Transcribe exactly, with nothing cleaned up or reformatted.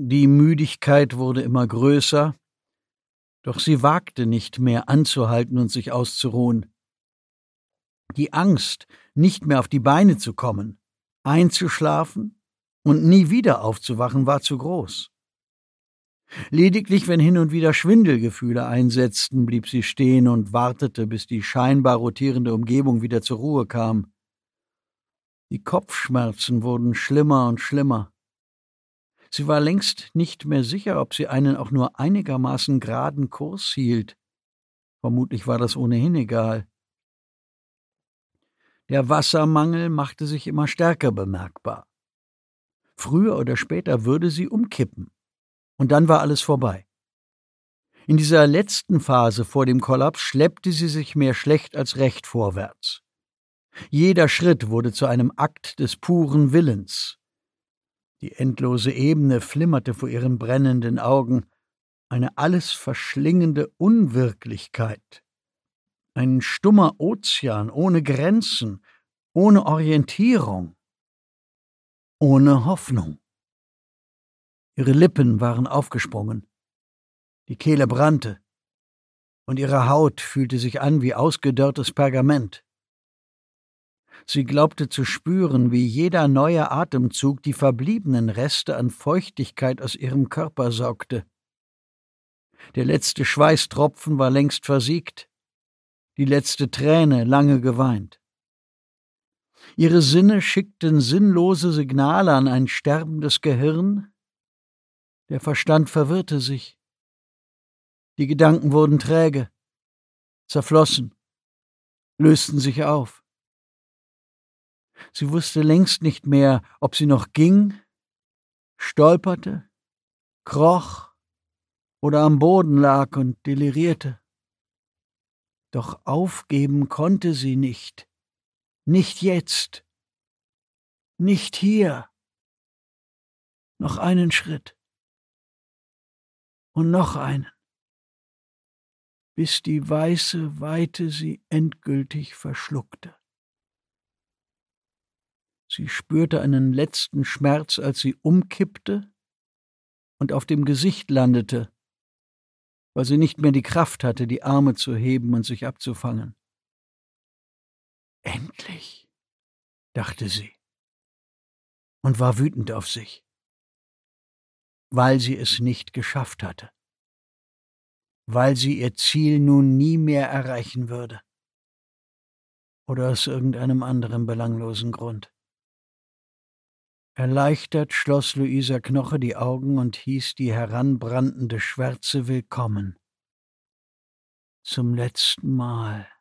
Die Müdigkeit wurde immer größer, doch sie wagte nicht mehr anzuhalten und sich auszuruhen. Die Angst, nicht mehr auf die Beine zu kommen, einzuschlafen und nie wieder aufzuwachen, war zu groß. Lediglich, wenn hin und wieder Schwindelgefühle einsetzten, blieb sie stehen und wartete, bis die scheinbar rotierende Umgebung wieder zur Ruhe kam. Die Kopfschmerzen wurden schlimmer und schlimmer. Sie war längst nicht mehr sicher, ob sie einen auch nur einigermaßen geraden Kurs hielt. Vermutlich war das ohnehin egal. Der Wassermangel machte sich immer stärker bemerkbar. Früher oder später würde sie umkippen. Und dann war alles vorbei. In dieser letzten Phase vor dem Kollaps schleppte sie sich mehr schlecht als recht vorwärts. Jeder Schritt wurde zu einem Akt des puren Willens. Die endlose Ebene flimmerte vor ihren brennenden Augen, eine alles verschlingende Unwirklichkeit. Ein stummer Ozean ohne Grenzen, ohne Orientierung, ohne Hoffnung. Ihre Lippen waren aufgesprungen, die Kehle brannte, und ihre Haut fühlte sich an wie ausgedörrtes Pergament. Sie glaubte zu spüren, wie jeder neue Atemzug die verbliebenen Reste an Feuchtigkeit aus ihrem Körper saugte. Der letzte Schweißtropfen war längst versiegt, die letzte Träne lange geweint. Ihre Sinne schickten sinnlose Signale an ein sterbendes Gehirn. Der Verstand verwirrte sich. Die Gedanken wurden träge, zerflossen, lösten sich auf. Sie wusste längst nicht mehr, ob sie noch ging, stolperte, kroch oder am Boden lag und delirierte. Doch aufgeben konnte sie nicht. Nicht jetzt. Nicht hier. Noch einen Schritt. Und noch einen. Bis die weiße Weite sie endgültig verschluckte. Sie spürte einen letzten Schmerz, als sie umkippte und auf dem Gesicht landete, weil sie nicht mehr die Kraft hatte, die Arme zu heben und sich abzufangen. Endlich, dachte sie, und war wütend auf sich, weil sie es nicht geschafft hatte, weil sie ihr Ziel nun nie mehr erreichen würde, oder aus irgendeinem anderen belanglosen Grund. Erleichtert schloss Luisa Knoche die Augen und hieß die heranbrandende Schwärze willkommen. Zum letzten Mal.